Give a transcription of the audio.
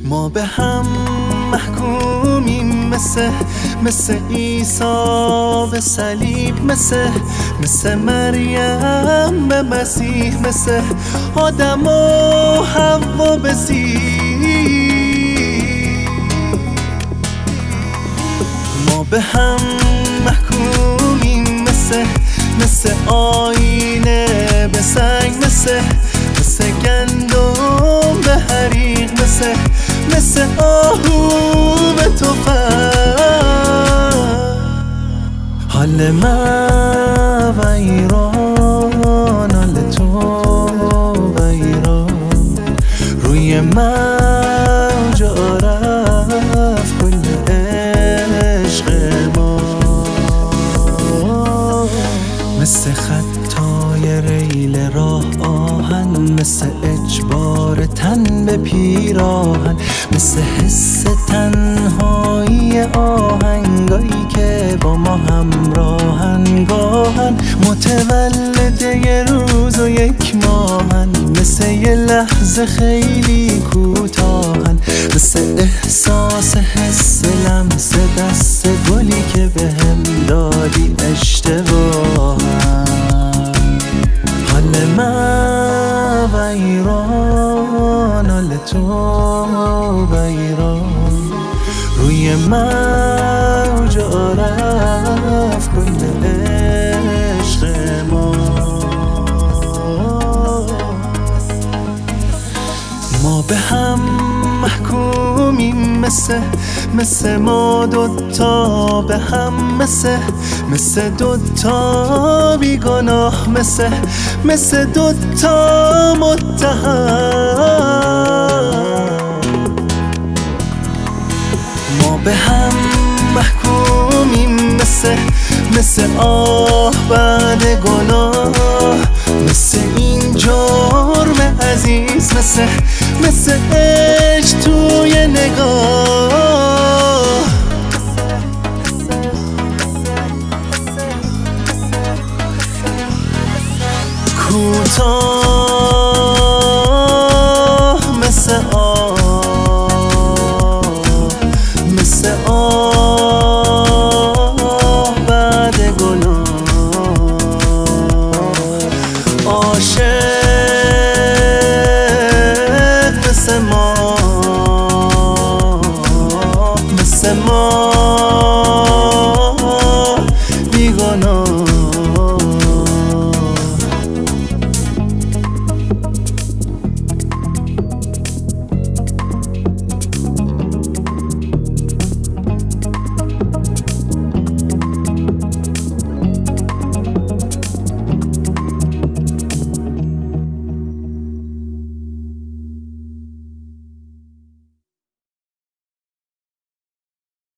ما به هم محکومیم مثل عیسی به صلیب، مثل مریم به مسیح، مثل آدم و حوا به زیر. ما به هم محکومیم مثل آینه به سنگ، مثل گندم به حریق، مثل آهو به تفنگ. حال من ویران، حال تو ویران، روی من جا رفت کل عشق ما. مثل خطای ریل راه آهن، مثل اجبار تن به پیراهن، مثل حس تنهایی آهنگایی که با ما همراهن، گاهن متولد یه روز و یک ماهن، مثل یه لحظه خیلی کوتاهن، مثل احساس حس لمس دست گلی که بهم دادی اشتباهن. حال من ویران، حال تو ویران، روی من جا رفت کل عشق ما. ما به هم محکومیم مثل ما دوتا به هم، مثل دوتا بیگناه، مثل دوتا متهم. ما به هم محکومیم مثل آه بعد گناه، مثل این جرم عزیز، مثل عشق توی نگاه.